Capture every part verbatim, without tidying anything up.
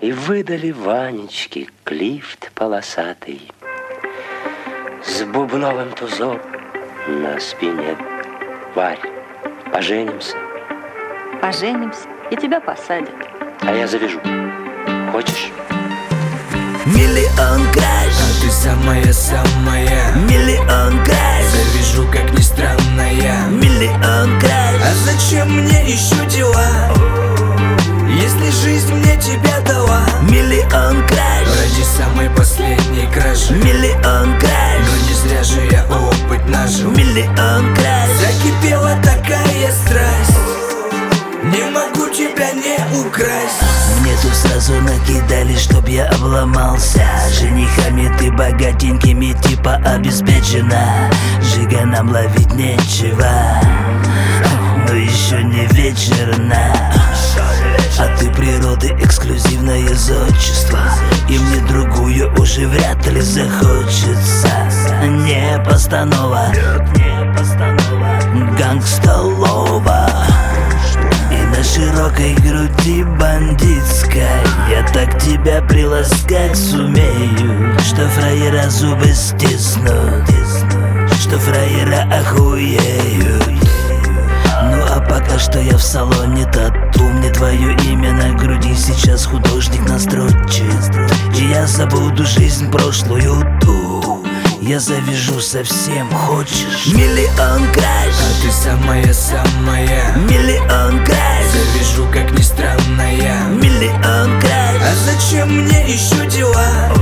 И выдали Ванечке клифт полосатый с бубновым тузом на спине. Варь, поженимся? Поженимся, и тебя посадят. А я завяжу. Хочешь? Миллион краш, а ты самая-самая. Миллион краш, завяжу, как ни странная. Миллион краш, а зачем мне еще дела, если жизнь мне тебя дала? Миллион краш, ради самой последней кражи. Миллион краш, но не зря же я опыт нажил. Миллион краш, закипела такая страсть, не могу тебя не украсть. Мне тут сразу накидали, чтоб я обломался. Женихами ты богатенькими типа обеспечена. Жига нам ловить нечего, но еще не вечерна. А ты природы эксклюзивное зодчество, и мне другую уже вряд ли захочется. Не постанова, гангстолова. И на широкой груди бандитской я так тебя приласкать сумею, что фраера зубы стиснут, что фраера охуеют. Ну а пока что я в салоне тату, мне твое имя на груди сейчас художник настрочит, и я забуду жизнь прошлую ту. Я завяжу совсем, хочешь? Миллион краш, а ты самая-самая. Миллион краш, завяжу, как ни странная. Миллион краш, а зачем мне еще дела,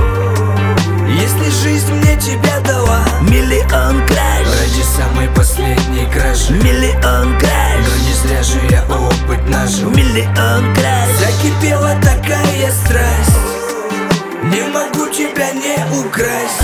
если жизнь мне тебя дала? Миллион краш, ради самой последней кражи. Миллион краш, но не зря же я опыт нажил. Миллион краш, закипела такая страсть, не могу тебя не украсть.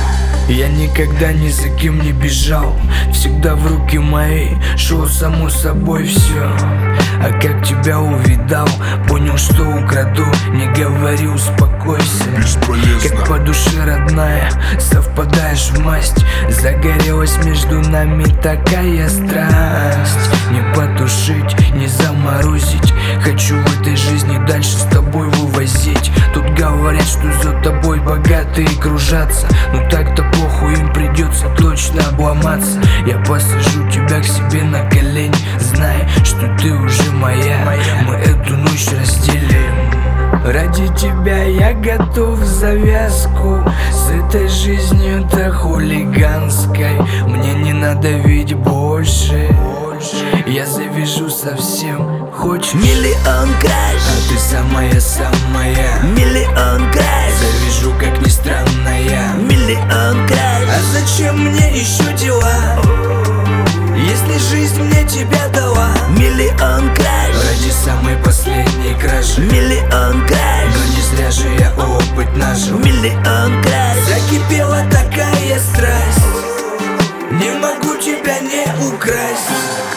Я никогда ни за кем не бежал, всегда в руки мои шло само собой все. А как тебя увидал, понял, что украду. Не говори, успокойся, бесполезно. Как по душе родная, совпадаешь в масть. Загорелась между нами такая страсть. Не потушить, не заморозить. Хочу в этой жизни дальше с тобой вывозить. Тут говорят, что за тобой богатые кружатся, но так-то похуй, им придется точно обломаться. Я посажу тебя к себе на колени, зная, что ты уже моя. Мы эту ночь разделим. Ради тебя я готов в завязку с этой жизнью-то хулиганской. Мне не надо ведь больше, я завяжу совсем, хочешь? Миллион краш, а ты самая-самая. Миллион краш, завяжу, как ни странная. Миллион краш, а зачем мне еще дела, если жизнь мне тебя дала? Миллион краш, ради самой последней кражи. Миллион краш, но не зря же я опыт нажил. Миллион краш, закипела такая страсть, не могу тебя не украсть.